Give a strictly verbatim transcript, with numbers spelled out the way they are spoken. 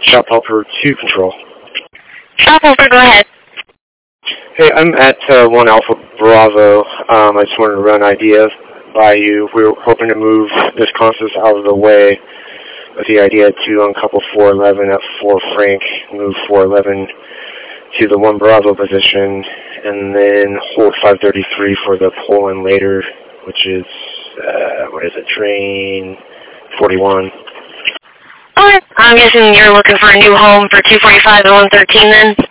Shop Helper two Control. Shop Helper, go ahead. Hey, I'm at uh, one Alpha Bravo. Um, I just wanted to run an idea by you. We were hoping to move this Constance out of the way with the idea to uncouple four eleven at four Frank, move four eleven to the one Bravo position, and then hold five thirty-three for the pull-in later, which is, uh, what is it, train forty-one. Okay. I'm guessing you're looking for a new home for two forty-five and one thirteen then?